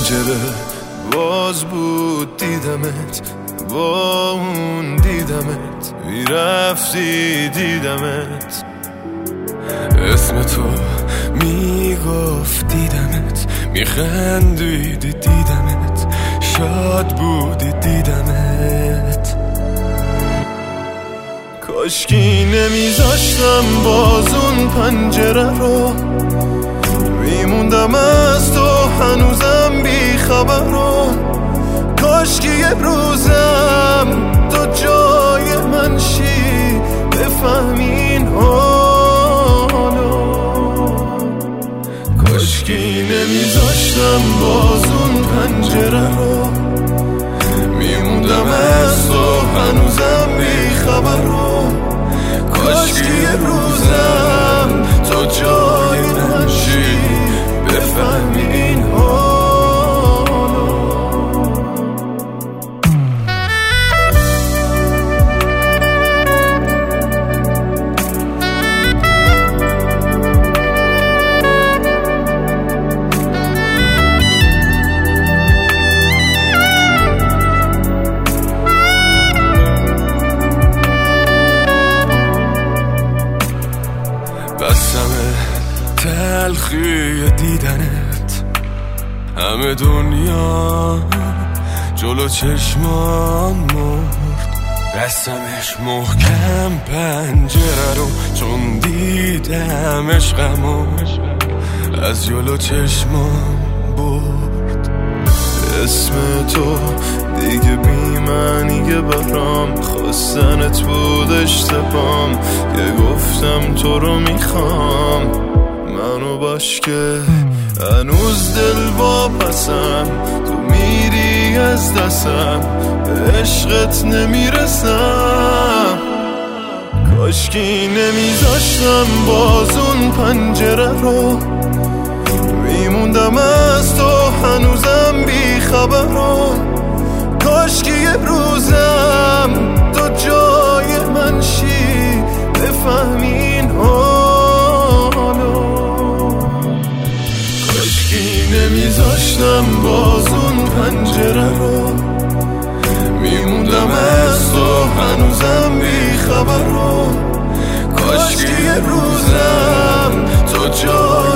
پنجره باز بود دیدمت، با اون دیدمت میرفتی دیدمت، اسم تو میگفت دیدمت، میخندیدی دیدمت، شاد بودی دیدمت. کاشکی نمیذاشتم باز اون پنجره رو، میموندم از تو هنوزم بی خبر رو. کاشکی یه روزم تو جای من شی، بفهمین حالو. کاشکی نمیذاشتم باز اون پنجره رو، میموندم از تو هنوزم بی خبر رو. کاشکی یه روزم تو جای من شی، بفهمین حالو. بسمه تلخی دیدنت، همه دنیا جلو چشمام مرد. بستمش محکم پنجره رو، چون دیدم عشقمو از جلو چشمام برد. اسم تو دیگه بی معنیه برام، خواستنت بود اشتبام که گفتم تو رو میخوام. منو باش که هنوز دل واپسم، تو میری از دستم، به عشقت نمیرسم. کاشکی نمیذاشتم باز اون پنجره رو، میموندم از تو هنوزم بی خبر رو. کاشکی یه روزم تو جای من شی، بفهمین حالو. کاشکی نمیذاشتم باز اون پنجره رو، میموندم از تو هنوزم بی خبر رو. کاشکی یه روزم تو جای